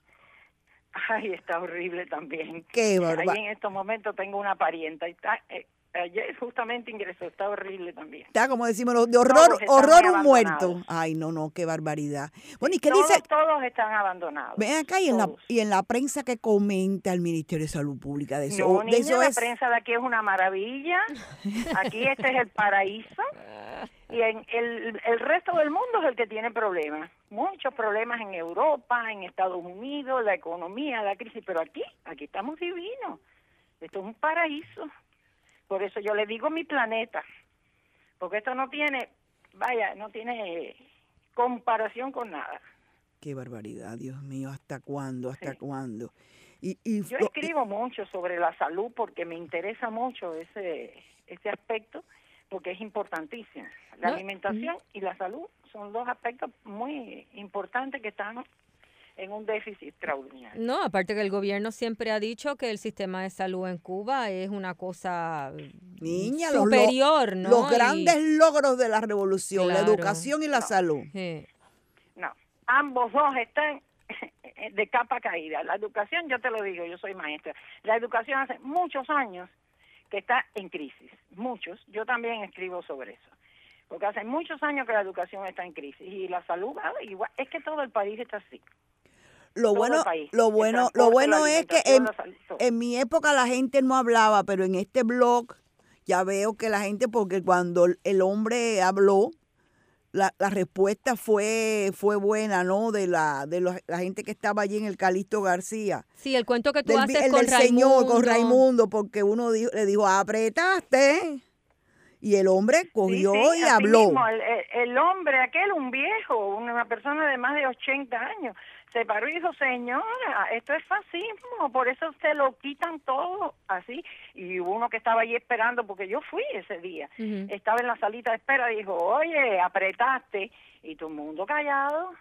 S15: Ay, está horrible también.
S3: Qué barba-
S15: Ahí en estos momentos tengo una parienta y está, eh, ayer justamente ingresó, está horrible también.
S3: Está, como decimos, los de horror,
S15: Todos están
S3: horror
S15: muy
S3: un muerto.
S15: abandonados.
S3: Ay, no, no, qué barbaridad. Bueno, ¿y qué
S15: todos,
S3: dice?
S15: todos están abandonados.
S3: Ven acá, y en, la,
S15: todos.
S3: y en la prensa que comenta el Ministerio de Salud Pública de eso.
S15: No,
S3: de
S15: niña,
S3: eso
S15: la
S3: es,
S15: prensa de aquí es una maravilla. Aquí este es el paraíso. Y en el, el resto del mundo es el que tiene problemas. Muchos problemas en Europa, en Estados Unidos, la economía, la crisis. Pero aquí, aquí estamos divinos. Esto es un paraíso. Por eso yo le digo mi planeta. Porque esto no tiene, vaya, no tiene comparación con nada.
S3: qué barbaridad, Dios mío, ¿hasta cuándo? ¿Hasta cuándo? Y, y
S15: Yo
S3: lo-
S15: escribo mucho sobre la salud porque me interesa mucho ese ese aspecto, porque es importantísimo. La
S2: No,
S15: alimentación y la salud son dos aspectos muy importantes que están en un déficit extraordinario.
S2: No, aparte que el gobierno siempre ha dicho que el sistema de salud en Cuba es una cosa
S3: Niña, los lo-
S2: superior, ¿no?
S3: Los grandes
S2: Y-
S3: logros de la revolución, la
S2: Claro.
S3: educación y la
S15: No.
S3: salud.
S2: Sí.
S15: No, ambos dos están de capa caída. La educación, yo te lo digo, yo soy maestra. La educación hace muchos años que está en crisis, muchos. Yo también escribo sobre eso, porque hace muchos años que la educación está en crisis y la salud, ah, igual, es que todo el país está así.
S3: Lo
S15: Todo
S3: bueno,
S15: el país.
S3: lo
S15: El
S3: bueno, lo
S15: transporte,
S3: bueno
S15: la
S3: es que
S15: alimentación,
S3: en,
S15: la salud, todo.
S3: en mi época la gente no hablaba, pero en este blog ya veo que la gente, porque cuando el hombre habló, la, la respuesta fue fue buena, ¿no? De la de los- la gente que estaba allí en el Calixto García.
S2: Sí, el cuento que tú
S3: Del, vi-
S2: haces
S3: el
S2: con
S3: del señor, con
S2: Raimundo.
S3: Raimundo, porque uno dijo- le dijo, apretaste. Y el hombre cogió
S15: Sí, sí,
S3: y
S15: así
S3: habló.
S15: mismo, el, el- el hombre aquel, un viejo, una persona de más de ochenta años, se paró y dijo, señora, esto es fascismo, por eso se lo quitan todo así. Y hubo uno que estaba allí esperando, porque yo fui ese día,
S2: Ujú.
S15: estaba en la salita de espera, dijo, oye, apretaste, y todo el mundo callado.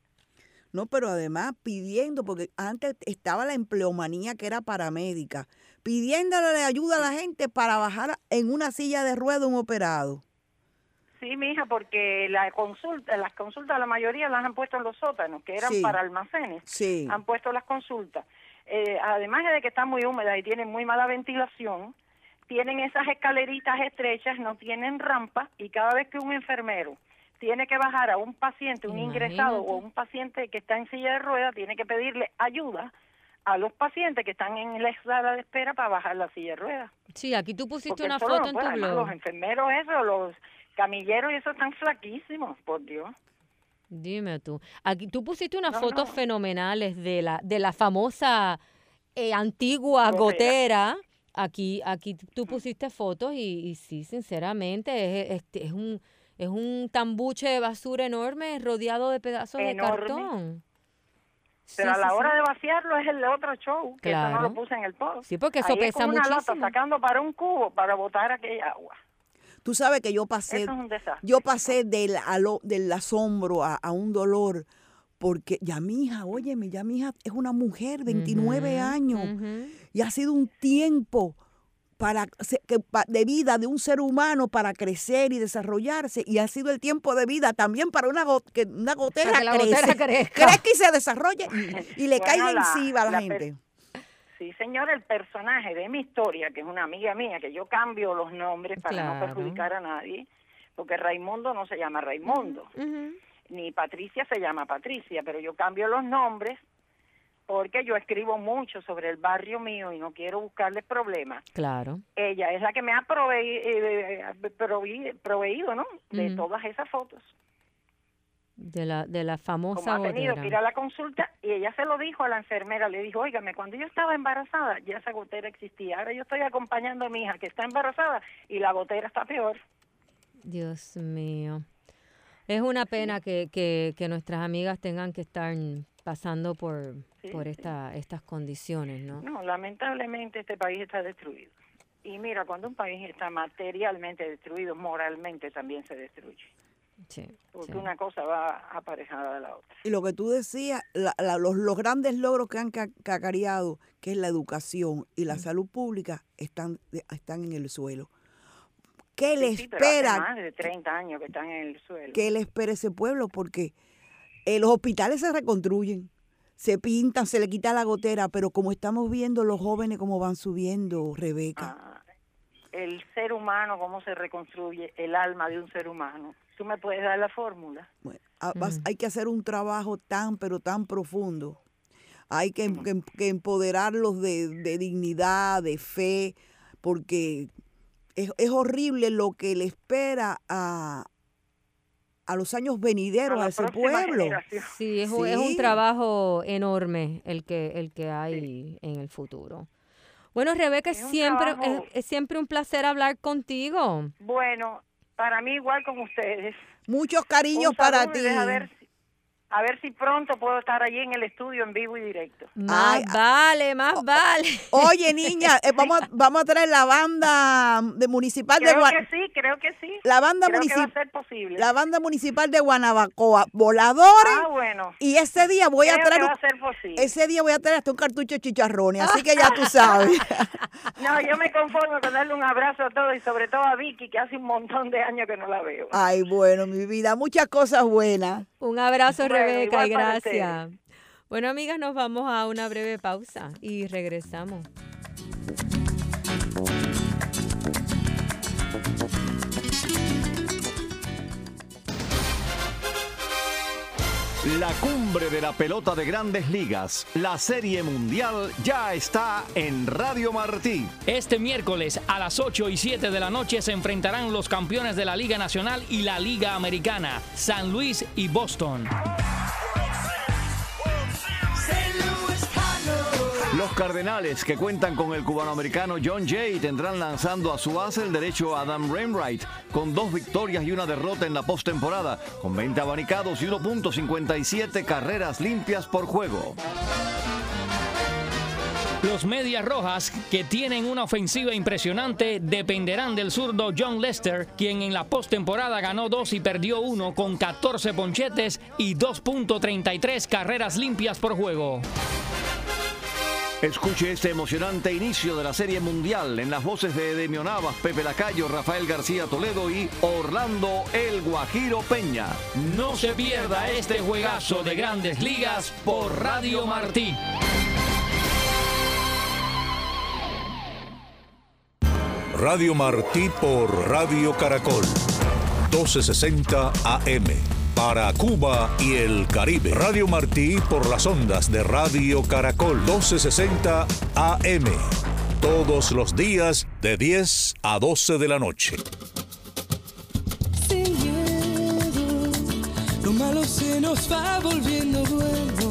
S3: No, pero además pidiendo, porque antes estaba la empleomanía que era paramédica, pidiéndole ayuda a la gente para bajar en una silla de ruedas un operado.
S15: Sí, mija, porque la consulta, las consultas la mayoría las han puesto en los sótanos, que eran
S3: Sí.
S15: para almacenes.
S3: Sí.
S15: Han puesto las consultas. Eh, además de que están muy húmedas y tienen muy mala ventilación, tienen esas escaleritas estrechas, no tienen rampa, y cada vez que un enfermero tiene que bajar a un paciente, un ingresado o un paciente que está en silla de ruedas, tiene que pedirle ayuda a los pacientes que están en la sala de espera para bajar la silla de ruedas.
S2: Sí, aquí tú pusiste
S15: Porque
S2: una
S15: solo
S2: foto
S15: no
S2: en
S15: puede.
S2: tu
S15: Además,
S2: blog.
S15: los enfermeros esos, los camilleros, esos están flaquísimos, por Dios.
S2: Dime tú. Aquí tú pusiste unas
S15: No,
S2: fotos
S15: no.
S2: fenomenales de la de la famosa eh, antigua
S15: Gotera.
S2: gotera. Aquí aquí tú pusiste fotos y, y sí, sinceramente es, es, es un es un tambuche de basura enorme rodeado de pedazos
S15: Enorme.
S2: de cartón.
S15: Pero
S2: Sí,
S15: a la
S2: sí,
S15: hora
S2: sí.
S15: de vaciarlo es el otro show, que eso no
S2: Claro.
S15: lo puse en el post.
S2: Sí, porque eso
S15: Ahí es
S2: pesa
S15: como una lata
S2: muchísimo.
S15: sacando para un cubo para botar aquella agua.
S3: Tú sabes que yo pasé,
S15: Eso es un desastre.
S3: yo pasé del, alo- del asombro a, a un dolor, porque ya mi hija, óyeme, ya mi hija es una mujer, veintinueve
S2: Ujú,
S3: años,
S2: ujú.
S3: y ha sido un tiempo para se- que, pa- de vida de un ser humano para crecer y desarrollarse, y ha sido el tiempo de vida también para una, go- que una gotera,
S2: Para que la
S3: crece,
S2: gotera crezca.
S3: crezca y se desarrolle y, y le
S15: Bueno,
S3: caiga
S15: la-
S3: encima a la,
S15: la
S3: gente.
S15: Sí, señor, el personaje de mi historia, que es una amiga mía, que yo cambio los nombres para no
S2: Claro.
S15: perjudicar a nadie, porque Raimundo no se llama Raimundo,
S2: Ujú.
S15: ni Patricia se llama Patricia, pero yo cambio los nombres porque yo escribo mucho sobre el barrio mío y no quiero buscarles problemas.
S2: Claro.
S15: Ella es la que me ha provei- eh, proveí- proveído, ¿no?, de
S2: Ujú.
S15: todas esas fotos.
S2: De la de la
S15: Como
S2: famosa
S15: ha tenido
S2: gotera.
S15: que ir a la consulta, y ella se lo dijo a la enfermera, le dijo, óigame, cuando yo estaba embarazada ya esa gotera existía, ahora yo estoy acompañando a mi hija que está embarazada y la gotera está peor.
S2: Dios mío. Es una pena que, que, que nuestras amigas tengan que estar pasando por,
S15: Sí,
S2: por
S15: sí.
S2: esta, estas condiciones, ¿no?
S15: No, lamentablemente este país está destruido. Y mira, cuando un país está materialmente destruido, moralmente también se destruye.
S2: Sí,
S15: Porque
S2: sí.
S15: una cosa va aparejada de la otra.
S3: Y lo que tú decías, la- la- los, los grandes logros que han ca- cacareado, que es la educación y la salud pública, están, están en el suelo. ¿Qué le
S15: Sí, pero hace
S3: espera?
S15: más de treinta años que están en el suelo.
S3: ¿Qué le espera ese pueblo? Porque eh, los hospitales se reconstruyen, se pintan, se le quita la gotera, pero como estamos viendo los jóvenes cómo van subiendo, Rebeca.
S15: Ah, el ser humano, cómo se reconstruye el alma de un ser humano. ¿Tú me puedes dar la fórmula?
S3: Bueno, ah, vas- hay que hacer un trabajo tan, pero tan profundo. Hay que, que- que empoderarlos de, de dignidad, de fe, porque es, es horrible lo que le espera a, a los años venideros
S15: A
S3: a,
S15: la
S3: ese
S15: próxima
S3: pueblo.
S15: generación.
S2: Sí, es, un- es un
S3: Sí.
S2: trabajo enorme el que, el que hay en el futuro. Bueno, Rebeca, es
S15: Es un
S2: siempre,
S15: trabajo-
S2: es, es siempre un placer hablar contigo.
S15: Bueno, para mí igual con ustedes.
S3: Muchos cariños
S15: Un
S3: para
S15: saludo y
S3: ti.
S15: deja ver si- A ver si pronto puedo estar allí en el estudio en vivo y directo.
S2: Más
S3: Ay,
S2: vale, más vale.
S3: Oye, niña, eh, vamos, a- vamos a traer la banda de municipal de
S15: Creo
S3: Gua-
S15: que sí, creo que sí.
S3: la banda
S15: Creo que va
S3: municipal
S15: a ser posible.
S3: la banda municipal de Guanabacoa, voladores.
S15: Ah, bueno.
S3: Y ese día voy a
S15: Creo
S3: traer
S15: que
S3: un-
S15: va a ser posible.
S3: ese día voy a traer hasta un cartucho de chicharrones, así que ya tú sabes.
S15: No, yo me conformo con darle un abrazo a todos y sobre todo a Vicky, que hace un montón de años que no la veo.
S3: Ay, bueno, mi vida, muchas cosas buenas.
S2: Un abrazo,
S15: Bueno,
S2: Rebeca, y
S15: igual para
S2: gracias. Bueno, amigas, nos vamos a una breve pausa y regresamos.
S16: La cumbre de la pelota de Grandes Ligas, la Serie Mundial, ya está en Radio Martí.
S17: Este miércoles a las ocho y siete de la noche se enfrentarán los campeones de la Liga Nacional y la Liga Americana, San Luis y Boston.
S16: Los Cardenales, que cuentan con el cubanoamericano John Jay, tendrán lanzando a su base el derecho Adam Wainwright, con dos victorias y una derrota en la postemporada, con veinte abanicados y uno punto cincuenta y siete carreras limpias por juego.
S17: Los Medias Rojas, que tienen una ofensiva impresionante, dependerán del zurdo John Lester, quien en la postemporada ganó dos y perdió uno con catorce ponchetes y dos punto treinta y tres carreras limpias por juego.
S16: Escuche este emocionante inicio de la Serie Mundial en las voces de Edemio Navas, Pepe Lacayo, Rafael García Toledo y Orlando El Guajiro Peña.
S17: No se pierda este juegazo de Grandes Ligas por Radio Martí.
S9: Radio Martí por Radio Caracol, doce sesenta A M. Para Cuba y el Caribe. Radio Martí por las ondas de Radio Caracol, doce sesenta A M. Todos los días de diez a doce de la noche.
S1: Sin miedo, lo malo se nos va volviendo bueno.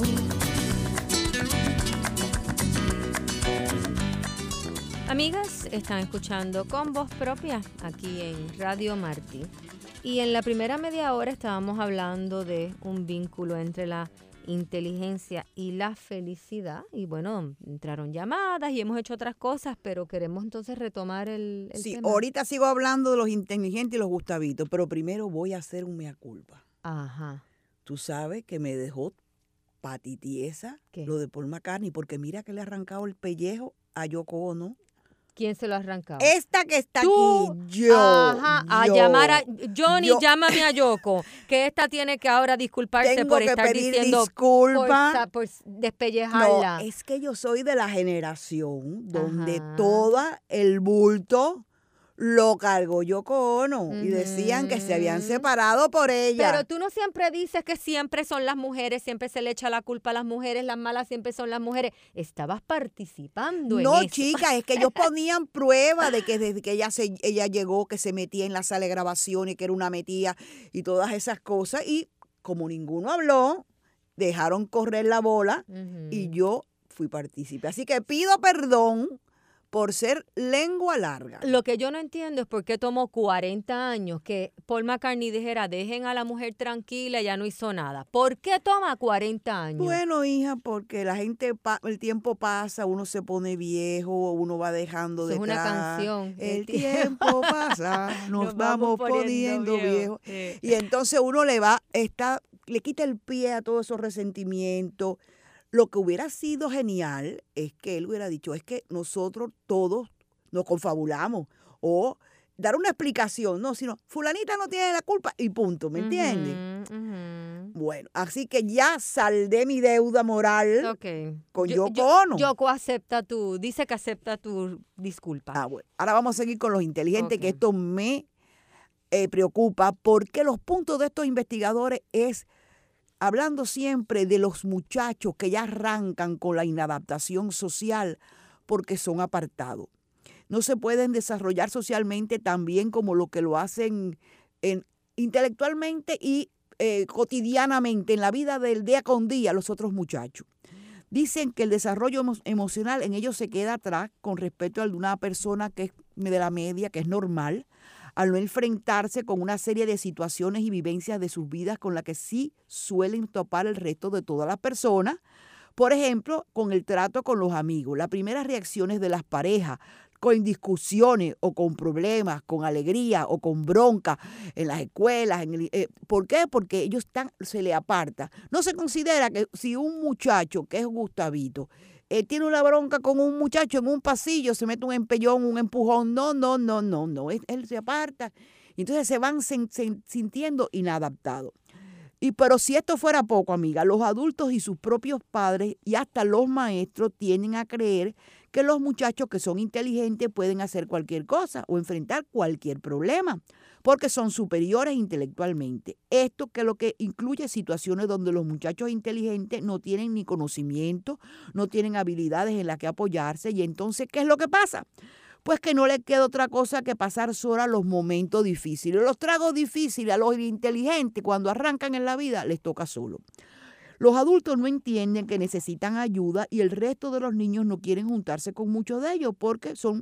S2: Amigas, están escuchando Con Voz Propia aquí en Radio Martí. Y en la primera media hora estábamos hablando de un vínculo entre la inteligencia y la felicidad. Y bueno, entraron llamadas y hemos hecho otras cosas, pero queremos entonces retomar el, el
S3: Sí,
S2: tema.
S3: ahorita sigo hablando de los inteligentes y los gustavitos, pero primero voy a hacer un mea culpa.
S2: Ajá.
S3: Tú sabes que me dejó patitiesa
S2: ¿Qué?
S3: lo de Paul McCartney, porque mira que le ha arrancado el pellejo a Yoko Ono.
S2: ¿Quién se lo ha arrancado?
S3: Esta que está
S2: Tú,
S3: aquí, yo.
S2: Ajá, a
S3: yo,
S2: llamar a Johnny,
S3: yo.
S2: llámame a Yoko, que esta tiene que ahora disculparse
S3: Tengo
S2: por
S3: que
S2: estar
S3: pedir
S2: diciendo
S3: disculpa.
S2: por, sa- por despellejarla.
S3: No, es que yo soy de la generación donde
S2: Ajá.
S3: todo el bulto lo cargó Yoko Ono y decían que se habían separado por ella.
S2: Pero tú no siempre dices que siempre son las mujeres, siempre se le echa la culpa a las mujeres, las malas siempre son las mujeres. Estabas participando
S3: No,
S2: en eso.
S3: chica, es que ellos ponían prueba de que desde que ella se, ella llegó, que se metía en la sala de grabación y que era una metida y todas esas cosas. Y como ninguno habló, dejaron correr la bola y yo fui partícipe. Así que pido perdón por ser lengua larga.
S2: Lo que yo no entiendo es por qué tomó cuarenta años que Paul McCartney dijera, dejen a la mujer tranquila, ya no hizo nada. ¿Por qué toma cuarenta años?
S3: Bueno, hija, porque la gente, pa- el tiempo pasa, uno se pone viejo, uno va dejando
S2: Eso
S3: de
S2: es una canción.
S3: El tiempo pasa, nos,
S2: Nos
S3: vamos,
S2: vamos
S3: poniendo,
S2: poniendo
S3: viejos.
S2: viejos. Sí.
S3: Y entonces uno le va, está, le quita el pie a todos esos resentimientos. Lo que hubiera sido genial es que él hubiera dicho, es que nosotros todos nos confabulamos. O dar una explicación, no, sino fulanita no tiene la culpa y punto, ¿me entiendes?
S2: Ujú, ujú.
S3: Bueno, así que ya saldé mi deuda moral
S2: Ok.
S3: con
S2: Yo-
S3: Yoko
S2: yo-
S3: Ono.
S2: Yoko acepta tu, dice que acepta tu disculpa.
S3: Ah, bueno. Ahora vamos a seguir con los inteligentes,
S2: Ok.
S3: que esto me eh, preocupa, porque los puntos de estos investigadores es hablando siempre de los muchachos que ya arrancan con la inadaptación social porque son apartados. No se pueden desarrollar socialmente tan bien como lo que lo hacen en, intelectualmente y eh, cotidianamente en la vida del día con día los otros muchachos. Dicen que el desarrollo emo- emocional en ellos se queda atrás con respecto al de una persona que es de la media, que es normal, al no enfrentarse con una serie de situaciones y vivencias de sus vidas con las que sí suelen topar el resto de todas las personas. Por ejemplo, con el trato con los amigos, las primeras reacciones de las parejas, con discusiones o con problemas, con alegría o con bronca en las escuelas. En el, eh, ¿Por qué? Porque ellos están, se le aparta. No se considera que si un muchacho, que es Gustavito, eh, tiene una bronca con un muchacho en un pasillo, se mete un empellón, un empujón. No, no, no, no, no. Él, él se aparta. Y entonces se van sen, sen, sintiendo inadaptados. Y pero si esto fuera poco, amiga, los adultos y sus propios padres y hasta los maestros tienden a creer que los muchachos que son inteligentes pueden hacer cualquier cosa o enfrentar cualquier problema porque son superiores intelectualmente. Esto que lo que incluye situaciones donde los muchachos inteligentes no tienen ni conocimiento, no tienen habilidades en las que apoyarse y entonces, ¿qué es lo que pasa? Pues que no les queda otra cosa que pasar sola los momentos difíciles. Los tragos difíciles a los inteligentes cuando arrancan en la vida les toca solo. Los adultos no entienden que necesitan ayuda y el resto de los niños no quieren juntarse con muchos de ellos porque son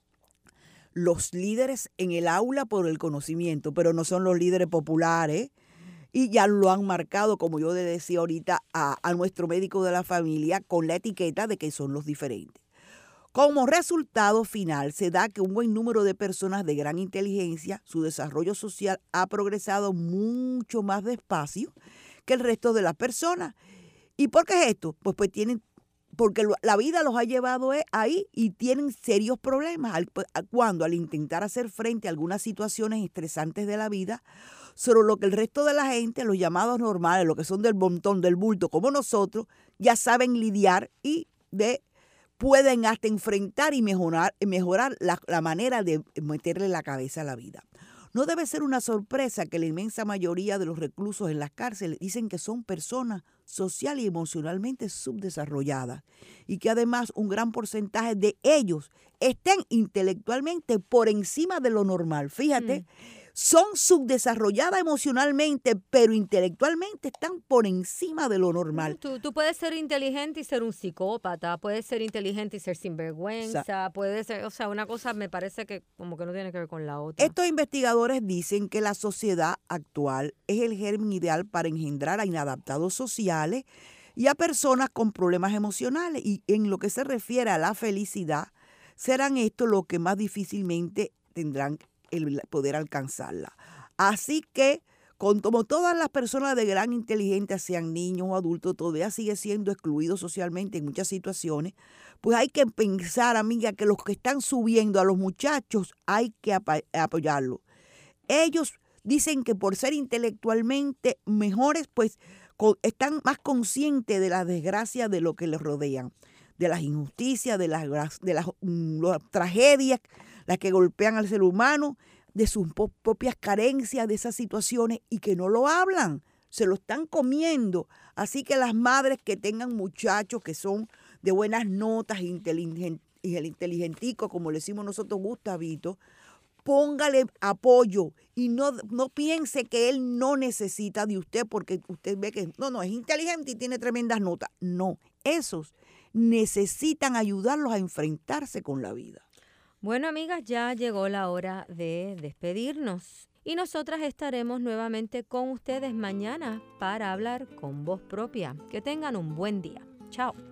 S3: los líderes en el aula por el conocimiento, pero no son los líderes populares. Y ya lo han marcado, como yo le decía ahorita, a, a nuestro médico de la familia con la etiqueta de que son los diferentes. Como resultado final, se da que un buen número de personas de gran inteligencia, su desarrollo social ha progresado mucho más despacio que el resto de las personas. ¿Y por qué es esto? Pues, pues tienen, porque la vida los ha llevado ahí y tienen serios problemas al, cuando al intentar hacer frente a algunas situaciones estresantes de la vida, sobre lo que el resto de la gente, los llamados normales, los que son del montón, del bulto, como nosotros, ya saben lidiar y de pueden hasta enfrentar y mejorar, mejorar la, la manera de meterle la cabeza a la vida. No debe ser una sorpresa que la inmensa mayoría de los reclusos en las cárceles dicen que son personas social y emocionalmente subdesarrolladas y que además un gran porcentaje de ellos estén intelectualmente por encima de lo normal. Fíjate, mm. son subdesarrolladas emocionalmente, pero intelectualmente están por encima de lo normal.
S2: Tú, tú puedes ser inteligente y ser un psicópata, puedes ser inteligente y ser sinvergüenza, o sea, puede ser, o sea, una cosa me parece que como que no tiene que ver con la otra.
S3: Estos investigadores dicen que la sociedad actual es el germen ideal para engendrar a inadaptados sociales y a personas con problemas emocionales. Y en lo que se refiere a la felicidad, serán estos los que más difícilmente tendrán el poder alcanzarla. Así que, con, como todas las personas de gran inteligencia, sean niños o adultos, todavía sigue siendo excluidos socialmente en muchas situaciones, pues hay que pensar, amiga, que los que están subiendo a los muchachos hay que ap- apoyarlos. Ellos dicen que por ser intelectualmente mejores, pues con, están más conscientes de las desgracias de lo que les rodean, de las injusticias, de las, de las, um, las tragedias, las que golpean al ser humano, de sus propias carencias, de esas situaciones, y que no lo hablan, se lo están comiendo. Así que las madres que tengan muchachos que son de buenas notas, inteligent, inteligenticos, como le decimos nosotros, Gustavito, póngale apoyo y no, no piense que él no necesita de usted porque usted ve que no, no, es inteligente y tiene tremendas notas. No, esos necesitan ayudarlos a enfrentarse con la vida.
S2: Bueno, amigas, ya llegó la hora de despedirnos y nosotras estaremos nuevamente con ustedes mañana para hablar con voz propia. Que tengan un buen día. Chao.